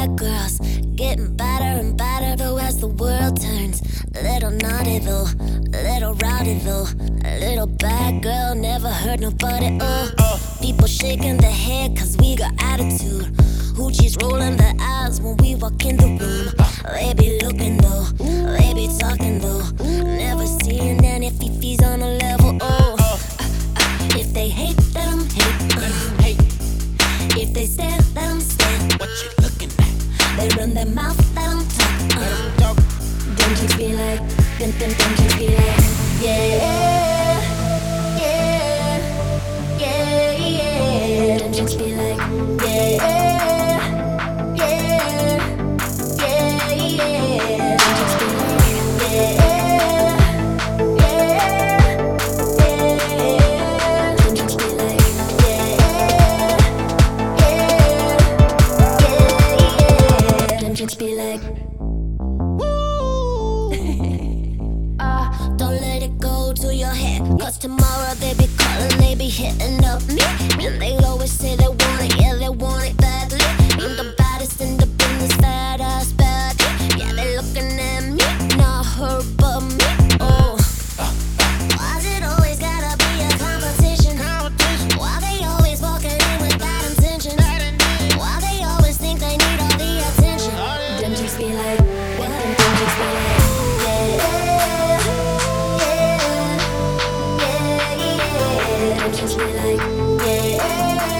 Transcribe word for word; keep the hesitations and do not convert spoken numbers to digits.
bad girls getting better and better though as the world turns. A little naughty though, a little rowdy though. A little bad girl never hurt nobody. Oh, people shaking their head cause we got attitude. Hoochie's rolling their eyes when we walk in the room. They be looking though, they be talking though. Never seeing any fifis on a level. Oh, if they hate, let them hate. Let 'em hate. If they stare, let them stare. What you looking at? They run their mouth, let them talk. Let 'em Uh. talk. Them chicks be like, them, them, them chicks be like, yeah, yeah, yeah, yeah. Them chicks be like, yeah, yeah, yeah, yeah. Them chicks be like, yeah, yeah, yeah. Them chicks be like, yeah, yeah, yeah. Them chicks be like. Uh, don't let it go to your head, cause tomorrow they be calling, they be hitting up me. And they always say they want it, yeah, they want it badly. I'm the baddest in the business, fat ass bad. Yeah, they looking at me, not her but me. Oh, why's it always gotta be a competition? Why they always walking in with bad intentions? Why they always think they need all the attention? Them chicks be like, what? Them chicks be like, them chicks be like, yeah,